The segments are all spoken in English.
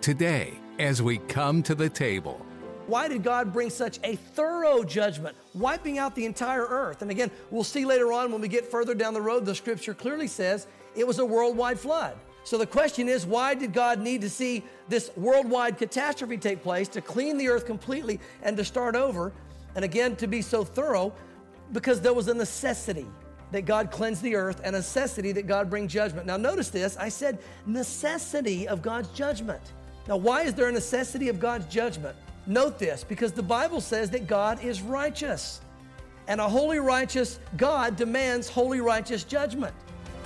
today as we come to the table. Why did God bring such a thorough judgment, wiping out the entire earth? And again, we'll see later on when we get further down the road, the scripture clearly says it was a worldwide flood. So the question is, why did God need to see this worldwide catastrophe take place to clean the earth completely and to start over? And again, to be so thorough, because there was a necessity that God cleanse the earth and a necessity that God bring judgment. Now notice this, I said necessity of God's judgment. Now why is there a necessity of God's judgment? Note this, because the Bible says that God is righteous. And a holy, righteous God demands holy, righteous judgment.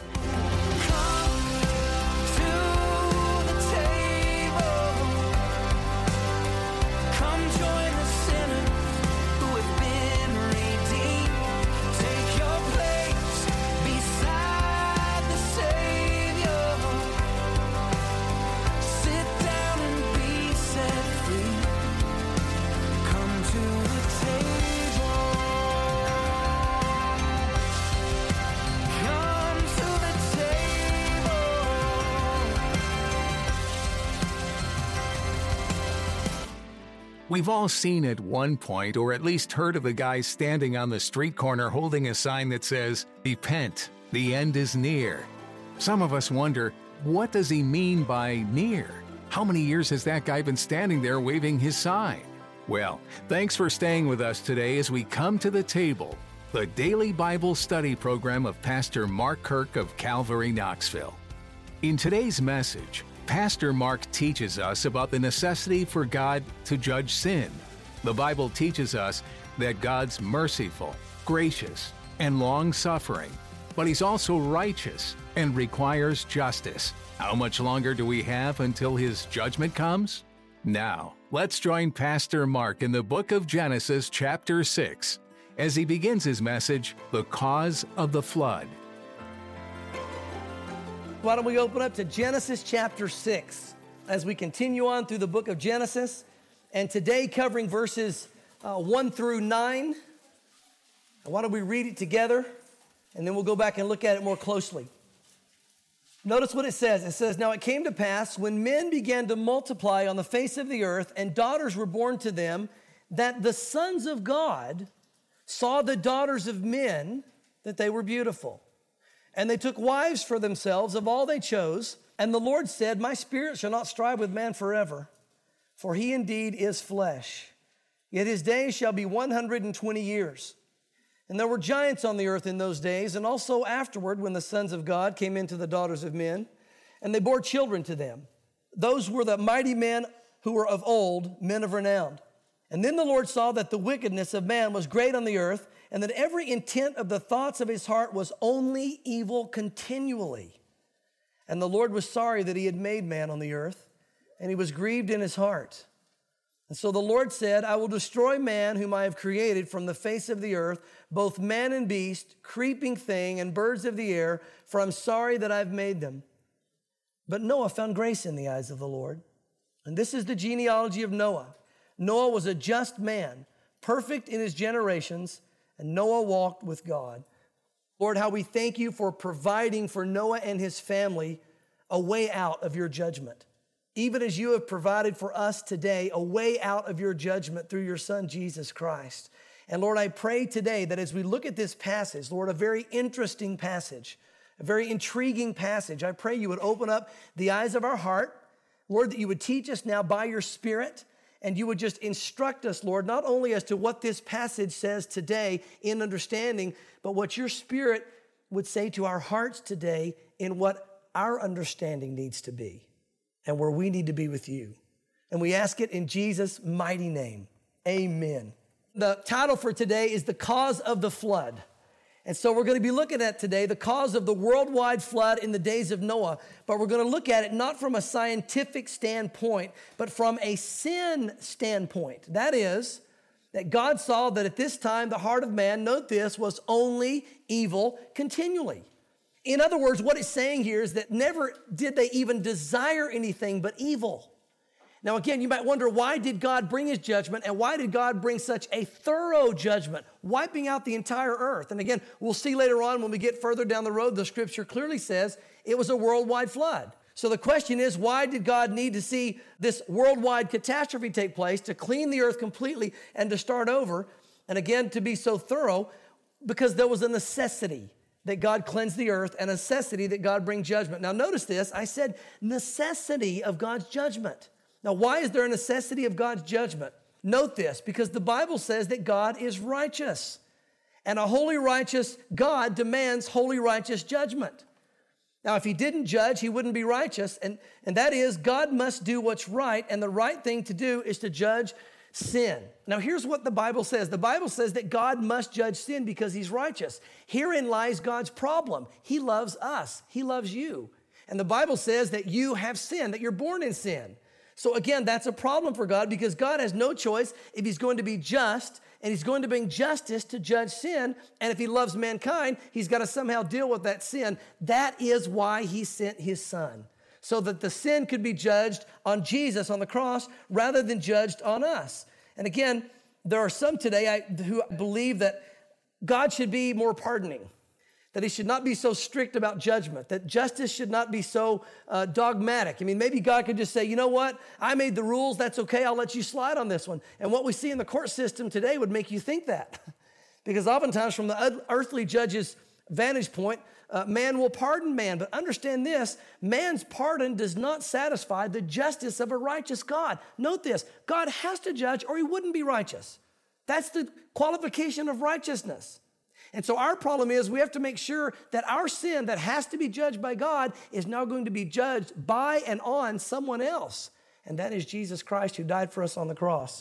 We've all seen at one point, or at least heard of the guy standing on the street corner holding a sign that says, "Repent, the end is near." Some of us wonder, what does he mean by near? How many years has that guy been standing there waving his sign? Well, thanks for staying with us today as we come to the table, the daily Bible study program of Pastor Mark Kirk of Calvary, Knoxville. In today's message, Pastor Mark teaches us about the necessity for God to judge sin. The Bible teaches us that God's merciful, gracious, and long-suffering, but He's also righteous and requires justice. How much longer do we have until His judgment comes? Now, let's join Pastor Mark in the book of Genesis chapter 6 as he begins his message, The Cause of the Flood. Why don't we open up to Genesis chapter 6 as we continue on through the book of Genesis, and today covering verses 1 through 9. Why don't we read it together, and then we'll go back and look at it more closely. Notice what it says. It says, "Now it came to pass, when men began to multiply on the face of the earth, and daughters were born to them, that the sons of God saw the daughters of men, that they were beautiful. And they took wives for themselves of all they chose. And the Lord said, My spirit shall not strive with man forever, for he indeed is flesh. Yet his days shall be 120 years. And there were giants on the earth in those days, and also afterward, when the sons of God came into the daughters of men, and they bore children to them. Those were the mighty men who were of old, men of renown. And then the Lord saw that the wickedness of man was great on the earth, and that every intent of the thoughts of his heart was only evil continually. And the Lord was sorry that he had made man on the earth, and he was grieved in his heart. And so the Lord said, I will destroy man whom I have created from the face of the earth, both man and beast, creeping thing, and birds of the air, for I'm sorry that I've made them. But Noah found grace in the eyes of the Lord. And this is the genealogy of Noah. Noah was a just man, perfect in his generations, and Noah walked with God. Lord, how we thank you for providing for Noah and his family a way out of your judgment. Even as you have provided for us today a way out of your judgment through your Son, Jesus Christ. And Lord, I pray today that as we look at this passage, Lord, a very interesting passage, a very intriguing passage, I pray you would open up the eyes of our heart, Lord, that you would teach us now by your Spirit, and you would just instruct us, Lord, not only as to what this passage says today in understanding, but what your Spirit would say to our hearts today in what our understanding needs to be and where we need to be with you. And we ask it in Jesus' mighty name. Amen. The title for today is The Cause of the Flood. And so we're going to be looking at today the cause of the worldwide flood in the days of Noah. But we're going to look at it not from a scientific standpoint, but from a sin standpoint. That is, that God saw that at this time the heart of man, note this, was only evil continually. In other words, what it's saying here is that never did they even desire anything but evil. Now again, you might wonder, why did God bring his judgment, and why did God bring such a thorough judgment, wiping out the entire earth? And again, we'll see later on when we get further down the road, the scripture clearly says it was a worldwide flood. So the question is, why did God need to see this worldwide catastrophe take place to clean the earth completely and to start over? And again, to be so thorough, because there was a necessity that God cleanse the earth and a necessity that God bring judgment. Now notice this, I said necessity of God's judgment. Now why is there a necessity of God's judgment? Note this, because the Bible says that God is righteous. And a holy righteous God demands holy righteous judgment. Now if he didn't judge, he wouldn't be righteous. And that is, God must do what's right, and the right thing to do is to judge sin. Now here's what the Bible says. The Bible says that God must judge sin because he's righteous. Herein lies God's problem. He loves us. He loves you. And the Bible says that you have sin, that you're born in sin. So again, that's a problem for God because God has no choice if he's going to be just and he's going to bring justice to judge sin. And if he loves mankind, he's got to somehow deal with that sin. That is why he sent his son, so that the sin could be judged on Jesus on the cross rather than judged on us. And again, there are some today who believe that God should be more pardoning, that he should not be so strict about judgment, that justice should not be so dogmatic. I mean, maybe God could just say, you know what? I made the rules. That's okay. I'll let you slide on this one. And what we see in the court system today would make you think that. Because oftentimes from the earthly judge's vantage point, man will pardon man. But understand this, man's pardon does not satisfy the justice of a righteous God. Note this, God has to judge or he wouldn't be righteous. That's the qualification of righteousness. And so our problem is we have to make sure that our sin that has to be judged by God is now going to be judged by and on someone else. And that is Jesus Christ who died for us on the cross.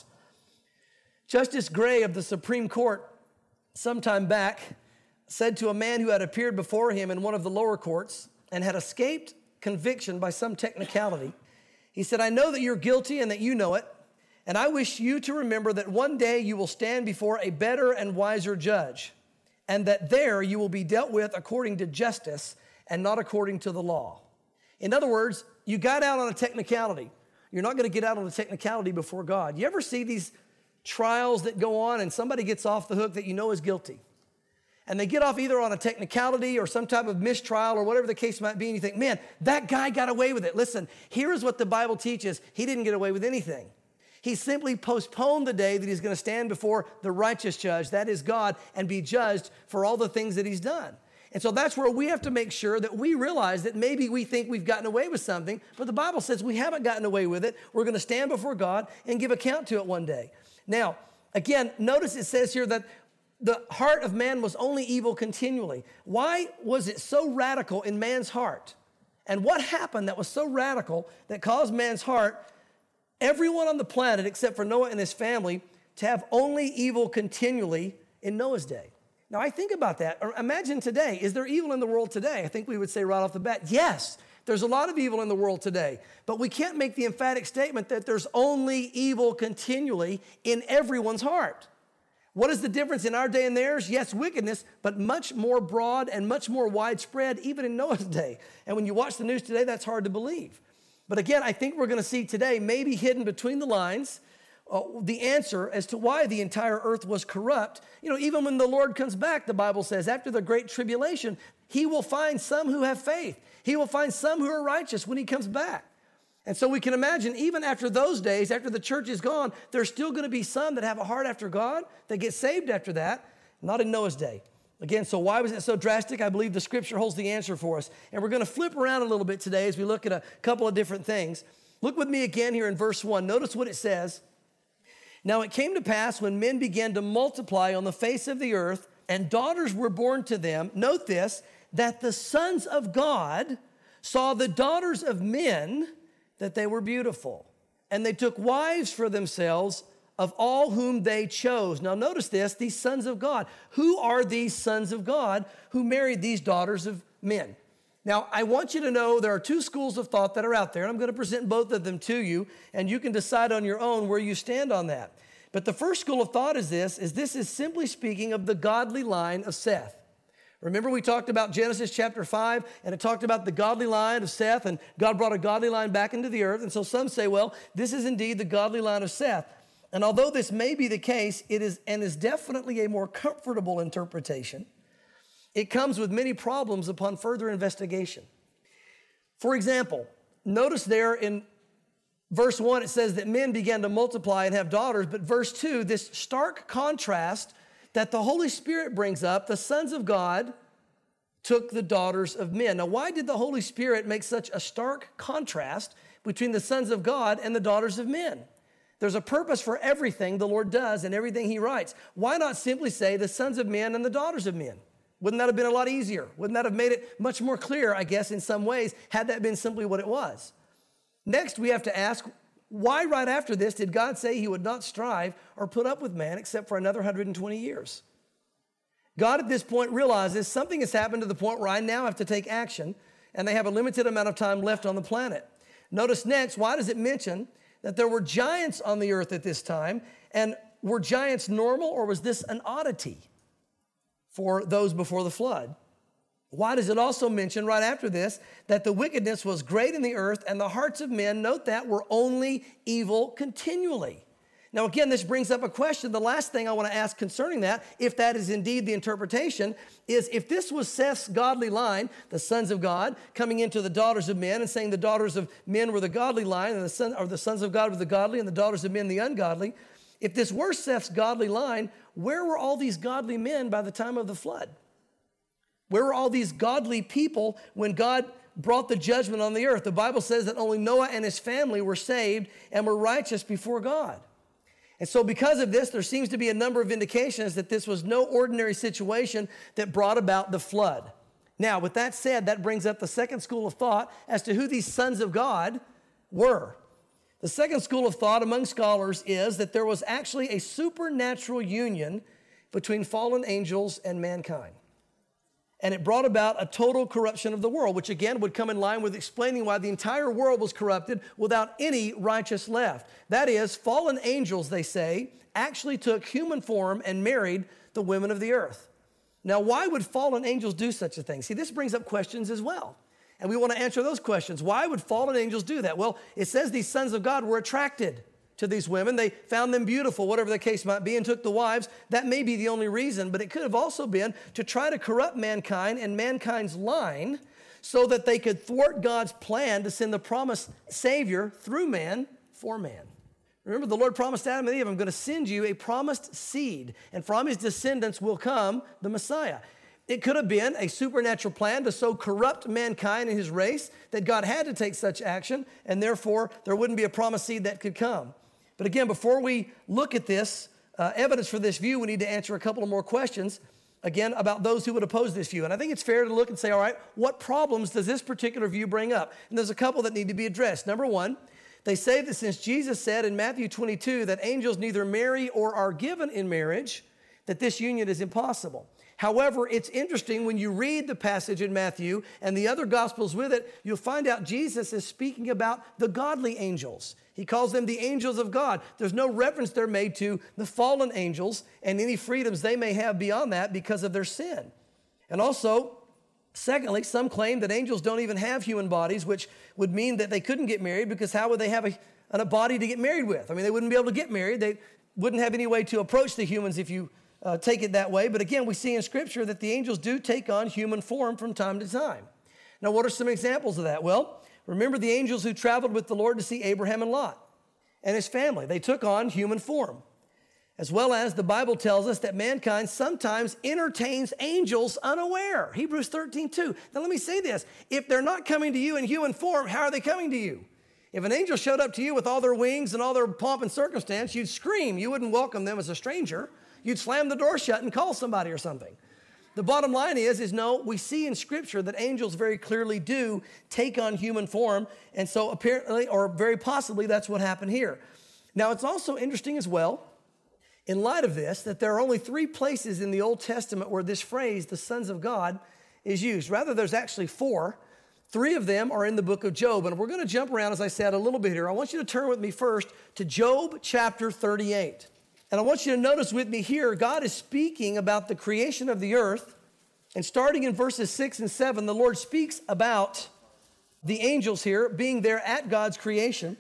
Justice Gray of the Supreme Court sometime back said to a man who had appeared before him in one of the lower courts and had escaped conviction by some technicality, he said, I know that you're guilty and that you know it, and I wish you to remember that one day you will stand before a better and wiser judge, and that there you will be dealt with according to justice and not according to the law. In other words, you got out on a technicality. You're not going to get out on a technicality before God. You ever see these trials that go on and somebody gets off the hook that you know is guilty? And they get off either on a technicality or some type of mistrial or whatever the case might be, and you think, man, that guy got away with it. Listen, here is what the Bible teaches. He didn't get away with anything. He simply postponed the day that he's going to stand before the righteous judge, that is God, and be judged for all the things that he's done. And so that's where we have to make sure that we realize that maybe we think we've gotten away with something, but the Bible says we haven't gotten away with it. We're going to stand before God and give account to it one day. Now, again, notice it says here that the heart of man was only evil continually. Why was it so radical in man's heart? And what happened that was so radical that caused man's heart, everyone on the planet except for Noah and his family, to have only evil continually in Noah's day? Now, I think about that. Or imagine today, is there evil in the world today? I think we would say right off the bat, yes, there's a lot of evil in the world today. But we can't make the emphatic statement that there's only evil continually in everyone's heart. What is the difference in our day and theirs? Yes, wickedness, but much more broad and much more widespread even in Noah's day. And when you watch the news today, that's hard to believe. But again, I think we're going to see today, maybe hidden between the lines, the answer as to why the entire earth was corrupt. You know, even when the Lord comes back, the Bible says, after the great tribulation, he will find some who have faith. He will find some who are righteous when he comes back. And so we can imagine, even after those days, after the church is gone, there's still going to be some that have a heart after God, that get saved after that, not in Noah's day. Again, so why was it so drastic? I believe the scripture holds the answer for us. And we're going to flip around a little bit today as we look at a couple of different things. Look with me again here in verse 1. Notice what it says. Now it came to pass when men began to multiply on the face of the earth, and daughters were born to them. Note this, that the sons of God saw the daughters of men, that they were beautiful. And they took wives for themselves of all whom they chose. Now notice this, these sons of God. Who are these sons of God who married these daughters of men? Now, I want you to know there are two schools of thought that are out there, and I'm going to present both of them to you, and you can decide on your own where you stand on that. But the first school of thought is this is simply speaking of the godly line of Seth. Remember we talked about Genesis chapter 5, and it talked about the godly line of Seth, and God brought a godly line back into the earth. And so some say, well, this is indeed the godly line of Seth. And although this may be the case, it is definitely a more comfortable interpretation. It comes with many problems upon further investigation. For example, notice there in verse 1, it says that men began to multiply and have daughters. But verse 2, this stark contrast that the Holy Spirit brings up, the sons of God took the daughters of men. Now, why did the Holy Spirit make such a stark contrast between the sons of God and the daughters of men? There's a purpose for everything the Lord does and everything he writes. Why not simply say the sons of men and the daughters of men? Wouldn't that have been a lot easier? Wouldn't that have made it much more clear, I guess, in some ways, had that been simply what it was? Next, we have to ask, why right after this did God say he would not strive or put up with man except for another 120 years? God at this point realizes something has happened to the point where I now have to take action, and they have a limited amount of time left on the planet. Notice next, why does it mention that there were giants on the earth at this time? And were giants normal, or was this an oddity for those before the flood? Why does it also mention right after this that the wickedness was great in the earth and the hearts of men, note that, were only evil continually? Now, again, this brings up a question. The last thing I want to ask concerning that, if that is indeed the interpretation, is if this was Seth's godly line, the sons of God, coming into the daughters of men and saying the daughters of men were the godly line and the sons of God were the godly and the daughters of men the ungodly, if this were Seth's godly line, where were all these godly men by the time of the flood? Where were all these godly people when God brought the judgment on the earth? The Bible says that only Noah and his family were saved and were righteous before God. And so because of this, there seems to be a number of indications that this was no ordinary situation that brought about the flood. Now, with that said, that brings up the second school of thought as to who these sons of God were. The second school of thought among scholars is that there was actually a supernatural union between fallen angels and mankind. And it brought about a total corruption of the world, which again would come in line with explaining why the entire world was corrupted without any righteous left. That is, fallen angels, they say, actually took human form and married the women of the earth. Now, why would fallen angels do such a thing? See, this brings up questions as well. And we want to answer those questions. Why would fallen angels do that? Well, it says these sons of God were attracted to these women. They found them beautiful, whatever the case might be, and took the wives. That may be the only reason, but it could have also been to try to corrupt mankind and mankind's line so that they could thwart God's plan to send the promised Savior through man for man. Remember, the Lord promised Adam and Eve, I'm going to send you a promised seed, and from his descendants will come the Messiah. It could have been a supernatural plan to so corrupt mankind and his race that God had to take such action, and therefore there wouldn't be a promised seed that could come. But again, before we look at this evidence for this view, we need to answer a couple of more questions, again, about those who would oppose this view. And I think it's fair to look and say, all right, what problems does this particular view bring up? And there's a couple that need to be addressed. Number one, they say that since Jesus said in Matthew 22 that angels neither marry or are given in marriage, that this union is impossible. However, it's interesting when you read the passage in Matthew and the other gospels with it, you'll find out Jesus is speaking about the godly angels. He calls them the angels of God. There's no reference there made to the fallen angels and any freedoms they may have beyond that because of their sin. And also, secondly, some claim that angels don't even have human bodies, which would mean that they couldn't get married because how would they have a body to get married with? I mean, they wouldn't be able to get married. They wouldn't have any way to approach the humans if you take it that way. But again, we see in Scripture that the angels do take on human form from time to time. Now, what are some examples of that? Well, remember the angels who traveled with the Lord to see Abraham and Lot and his family. They took on human form. As well as the Bible tells us that mankind sometimes entertains angels unaware. Hebrews 13:2. Now let me say this. If they're not coming to you in human form, how are they coming to you? If an angel showed up to you with all their wings and all their pomp and circumstance, you'd scream. You wouldn't welcome them as a stranger. You'd slam the door shut and call somebody or something. The bottom line is no, we see in Scripture that angels very clearly do take on human form, and so apparently, or very possibly, that's what happened here. Now, it's also interesting as well, in light of this, that there are only 3 places in the Old Testament where this phrase, the sons of God, is used. Rather, there's actually 4. 3 of them are in the book of Job, and we're going to jump around, as I said, a little bit here. I want you to turn with me first to Job chapter 38. And I want you to notice with me here, God is speaking about the creation of the earth. And starting in verses 6 and 7, the Lord speaks about the angels here being there at God's creation.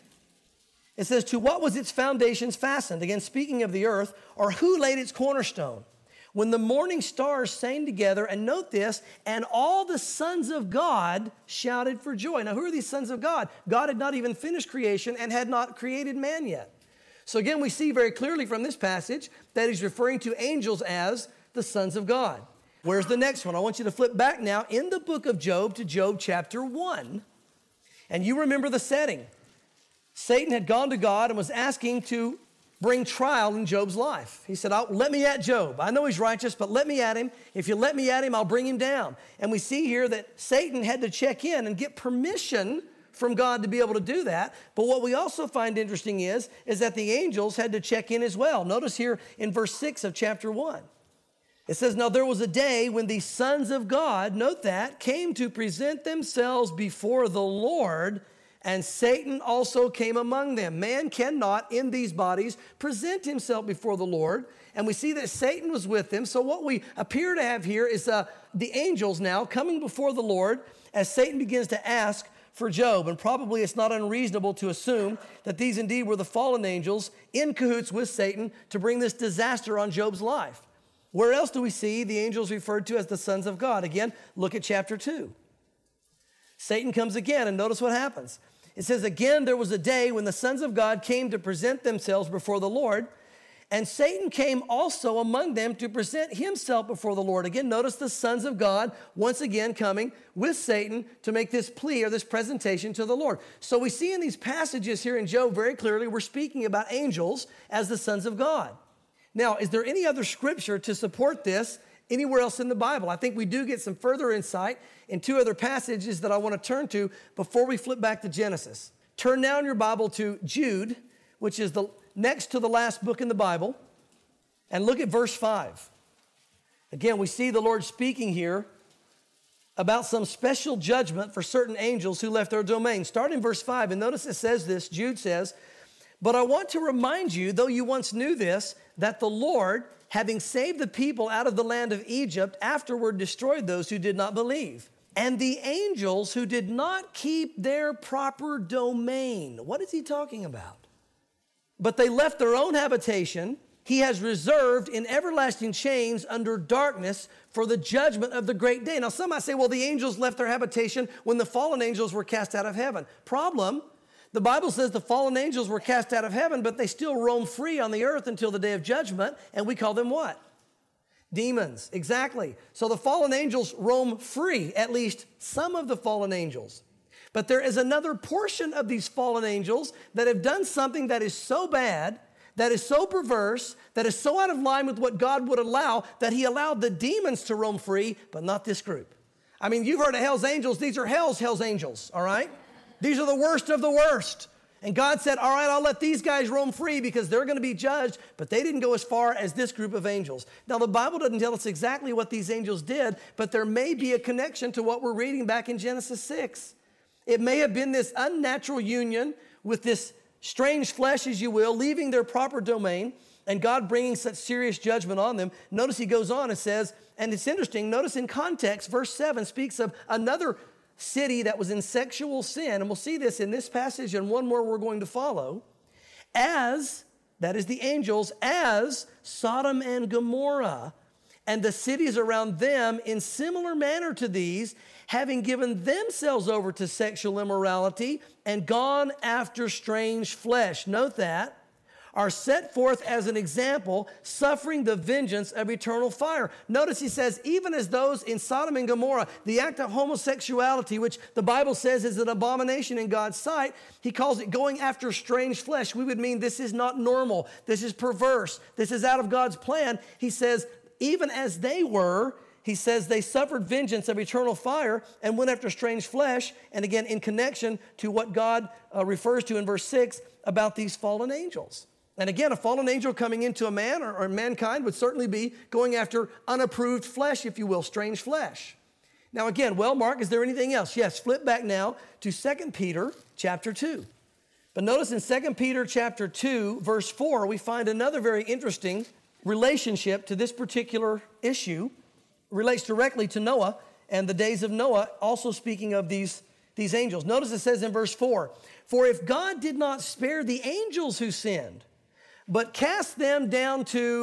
It says, to what was its foundations fastened? Again, speaking of the earth, or who laid its cornerstone? when the morning stars sang together, and note this, and all the sons of God shouted for joy. Now, who are these sons of God? God had not even finished creation and had not created man yet. So again, we see very clearly from this passage that he's referring to angels as the sons of God. Where's the next one? I want you to flip back now in the book of Job to Job chapter 1. And you remember the setting. Satan had gone to God and was asking to bring trial in Job's life. He said, let me at Job. I know he's righteous, but let me at him. If you let me at him, I'll bring him down. And we see here that Satan had to check in and get permission from God to be able to do that. But what we also find interesting is that the angels had to check in as well. Notice here in verse 6 of chapter 1. It says, now there was a day when the sons of God, note that, came to present themselves before the Lord, and Satan also came among them. Man cannot, in these bodies, present himself before the Lord. And we see that Satan was with them. So what we appear to have here is the angels now coming before the Lord as Satan begins to ask for Job. And probably it's not unreasonable to assume that these indeed were the fallen angels in cahoots with Satan to bring this disaster on Job's life. Where else do we see the angels referred to as the sons of God? Again, look at chapter 2. Satan comes again, and notice what happens. It says, again, there was a day when the sons of God came to present themselves before the Lord, and Satan came also among them to present himself before the Lord. Again, notice the sons of God once again coming with Satan to make this plea or this presentation to the Lord. So we see in these passages here in Job very clearly we're speaking about angels as the sons of God. Now, is there any other scripture to support this anywhere else in the Bible? I think we do get some further insight in two other passages that I want to turn to before we flip back to Genesis. Turn now in your Bible to Jude, which is the next to the last book in the Bible, and look at verse 5. Again, we see the Lord speaking here about some special judgment for certain angels who left their domain. Start in verse 5, and notice it says this, Jude says, but I want to remind you, though you once knew this, that the Lord, having saved the people out of the land of Egypt, afterward destroyed those who did not believe. And the angels who did not keep their proper domain. What is he talking about? But they left their own habitation. He has reserved in everlasting chains under darkness for the judgment of the great day. Now, some might say, well, the angels left their habitation when the fallen angels were cast out of heaven. Problem, the Bible says the fallen angels were cast out of heaven, but they still roam free on the earth until the day of judgment, and we call them what? Demons, exactly. So the fallen angels roam free, at least some of the fallen angels. But there is another portion of these fallen angels that have done something that is so bad, that is so perverse, that is so out of line with what God would allow, that he allowed the demons to roam free, but not this group. I mean, you've heard of hell's angels. These are hell's angels, all right? These are the worst of the worst. And God said, all right, I'll let these guys roam free because they're going to be judged, but they didn't go as far as this group of angels. Now, the Bible doesn't tell us exactly what these angels did, but there may be a connection to what we're reading back in Genesis 6. It may have been this unnatural union with this strange flesh, as you will, leaving their proper domain, and God bringing such serious judgment on them. Notice he goes on and says, and it's interesting, notice in context, verse 7 speaks of another city that was in sexual sin, and we'll see this in this passage and one more we're going to follow, as, that is the angels, as Sodom and Gomorrah and the cities around them in similar manner to these, having given themselves over to sexual immorality and gone after strange flesh. Note that. Are set forth as an example, suffering the vengeance of eternal fire. Notice he says, even as those in Sodom and Gomorrah, the act of homosexuality, which the Bible says is an abomination in God's sight, he calls it going after strange flesh. We would mean this is not normal. This is perverse. This is out of God's plan. He says, even as they were, he says they suffered vengeance of eternal fire and went after strange flesh. And again, in connection to what God refers to in verse 6 about these fallen angels. And again, a fallen angel coming into a man or mankind would certainly be going after unapproved flesh, if you will, strange flesh. Now again, well, Mark, is there anything else? Yes, flip back now to 2 Peter chapter 2. But notice in 2 Peter chapter 2, verse 4, we find another very interesting relationship to this particular issue. It relates directly to Noah and the days of Noah, also speaking of these angels. Notice it says in verse 4, for if God did not spare the angels who sinned, but cast them down to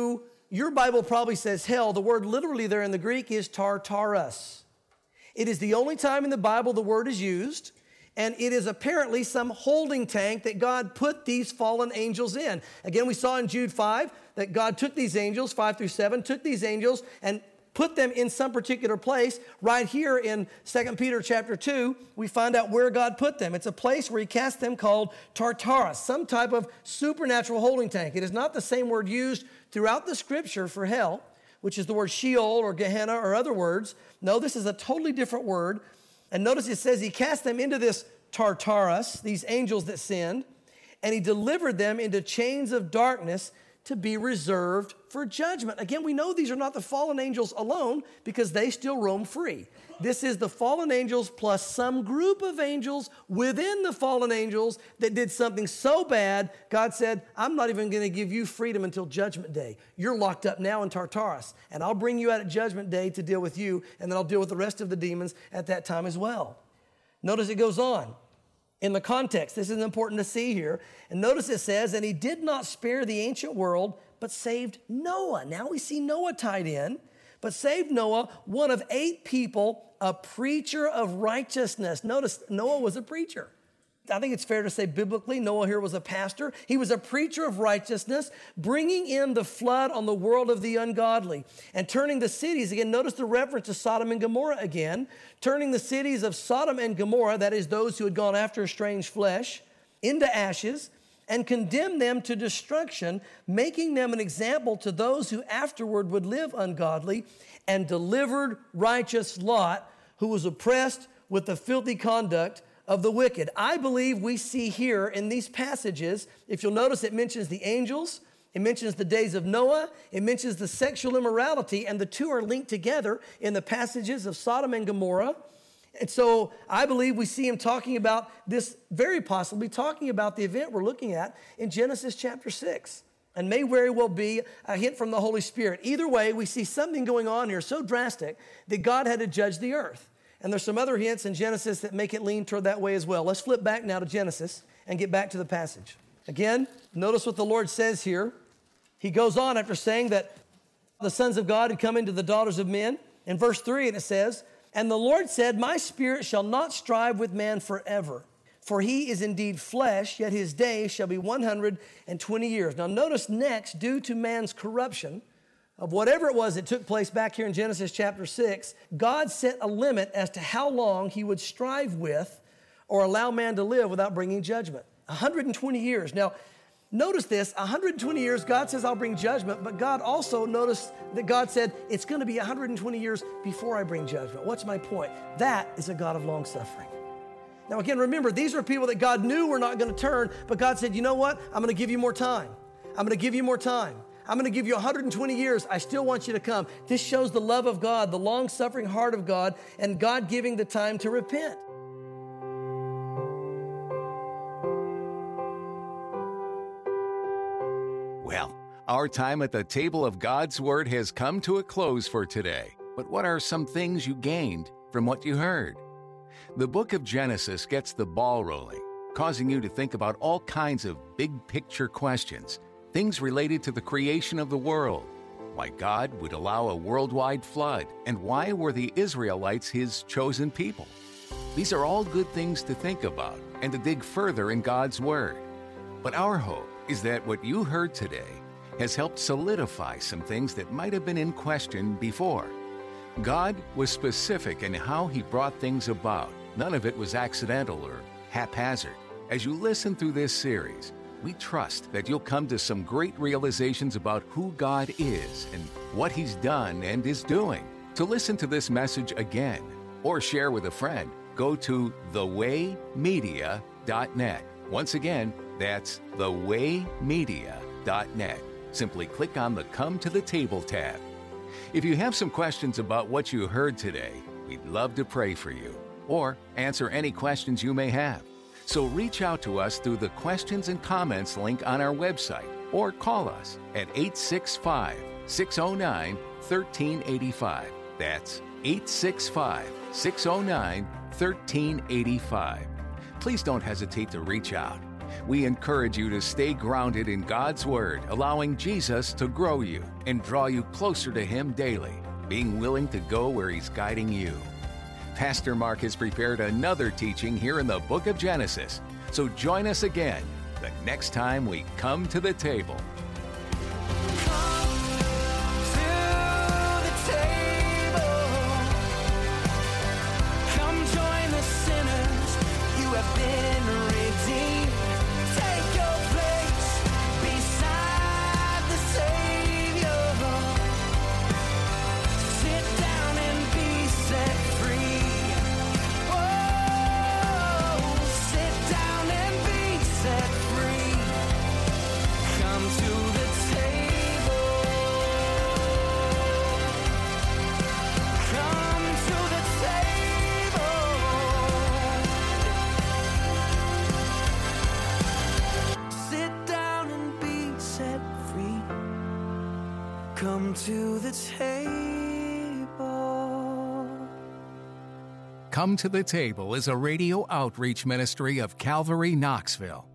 your Bible probably says hell. The word literally there in the Greek is Tartarus. It is the only time in the Bible the word is used, and it is apparently some holding tank that God put these fallen angels in. Again, we saw in Jude 5 that God took these angels, 5 through 7, took these angels and put them in some particular place. Right here in 2 Peter chapter 2, we find out where God put them. It's a place where he cast them called Tartarus, some type of supernatural holding tank. It is not the same word used throughout the scripture for hell, which is the word Sheol or Gehenna or other words. No, this is a totally different word. And notice it says he cast them into this Tartarus, these angels that sinned, and he delivered them into chains of darkness to be reserved for judgment. Again, we know these are not the fallen angels alone because they still roam free. This is the fallen angels plus some group of angels within the fallen angels that did something so bad, God said, I'm not even going to give you freedom until judgment day. You're locked up now in Tartarus, and I'll bring you out at judgment day to deal with you, and then I'll deal with the rest of the demons at that time as well. Notice it goes on. In the context, this is important to see here. And notice it says, and he did not spare the ancient world, but saved Noah. Now we see Noah tied in, but saved Noah, one of 8 people, a preacher of righteousness. Notice Noah was a preacher. I think it's fair to say biblically, Noah here was a pastor. He was a preacher of righteousness, bringing in the flood on the world of the ungodly and turning the cities, again, notice the reference to Sodom and Gomorrah again, turning the cities of Sodom and Gomorrah, that is those who had gone after strange flesh, into ashes and condemned them to destruction, making them an example to those who afterward would live ungodly, and delivered righteous Lot, who was oppressed with the filthy conduct of the wicked. I believe we see here in these passages, if you'll notice, it mentions the angels, it mentions the days of Noah, it mentions the sexual immorality, and the two are linked together in the passages of Sodom and Gomorrah. And so I believe we see him talking about this, very possibly talking about the event we're looking at in Genesis chapter 6. And may very well be a hint from the Holy Spirit. Either way, we see something going on here so drastic that God had to judge the earth. And there's some other hints in Genesis that make it lean toward that way as well. Let's flip back now to Genesis and get back to the passage. Again, notice what the Lord says here. He goes on after saying that the sons of God had come into the daughters of men. In verse 3, and it says, and the Lord said, my spirit shall not strive with man forever, for he is indeed flesh, yet his days shall be 120 years. Now notice next, due to man's corruption, of whatever it was that took place back here in Genesis chapter 6, God set a limit as to how long he would strive with or allow man to live without bringing judgment. 120 years. Now, notice this, 120 years, God says, I'll bring judgment, but God also noticed that God said, it's going to be 120 years before I bring judgment. What's my point? That is a God of long suffering. Now, again, remember, these are people that God knew were not going to turn, but God said, you know what? I'm going to give you more time. I'm going to give you more time. I'm going to give you 120 years. I still want you to come. This shows the love of God, the long-suffering heart of God, and God giving the time to repent. Well, our time at the table of God's Word has come to a close for today. But what are some things you gained from what you heard? The book of Genesis gets the ball rolling, causing you to think about all kinds of big-picture questions. Things related to the creation of the world, why God would allow a worldwide flood, and why were the Israelites his chosen people. These are all good things to think about and to dig further in God's Word. But our hope is that what you heard today has helped solidify some things that might have been in question before. God was specific in how he brought things about. None of it was accidental or haphazard. As you listen through this series, we trust that you'll come to some great realizations about who God is and what he's done and is doing. To listen to this message again or share with a friend, go to thewaymedia.net. Once again, that's thewaymedia.net. Simply click on the Come to the Table tab. If you have some questions about what you heard today, we'd love to pray for you or answer any questions you may have. So reach out to us through the questions and comments link on our website or call us at 865-609-1385. That's 865-609-1385. Please don't hesitate to reach out. We encourage you to stay grounded in God's Word, allowing Jesus to grow you and draw you closer to Him daily, being willing to go where He's guiding you. Pastor Mark has prepared another teaching here in the book of Genesis, so join us again the next time we come to the table. Come to the table. Come to the Table is a radio outreach ministry of Calvary Knoxville.